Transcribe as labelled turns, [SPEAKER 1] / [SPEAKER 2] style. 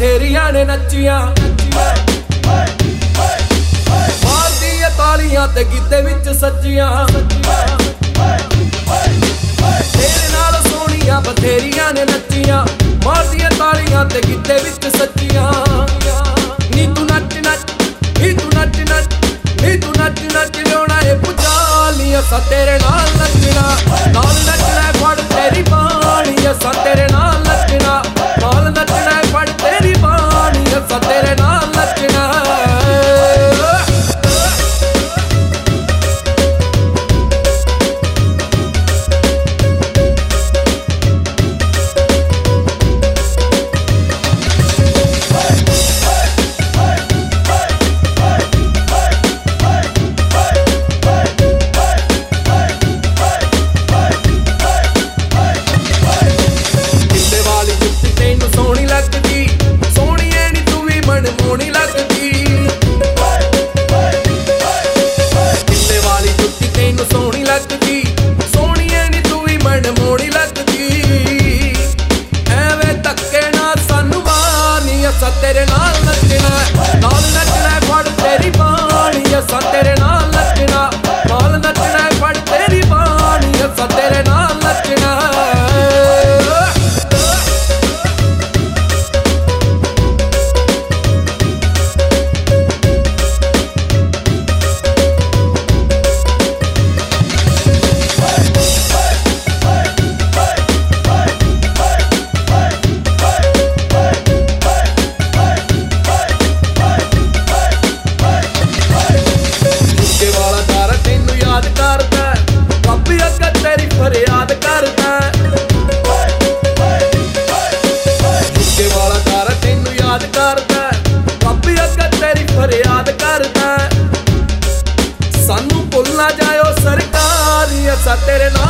[SPEAKER 1] बथेरियां ने नच्चियां मारदियां तालियां ते गीते विच सच्चियां तेरे नाल सोहणियां बथेरियां ने नच्चियां मारदियां तालियां ते गीते विच सच्चियां नी तू नच नच नी तू नच नच नी तू नच नच रोना ए पुचाली असा तेरे नाल नचना फड़ तेरी बाणी असा तेरे नाल नचना फड़ तेरी बाणी असा तेरे नाल नचना तेरे नाल नचना फड़ तेरी बाणी असा तेरे नाल नचना फड़ तेरी बाणी असा तेरे नाल नचना फरियाद करदा झुके वाला तारा तैनू याद करदा रब्बी अगे तेरी फरियाद करदा सानू भुल ना जाओ सरकार असा तेरे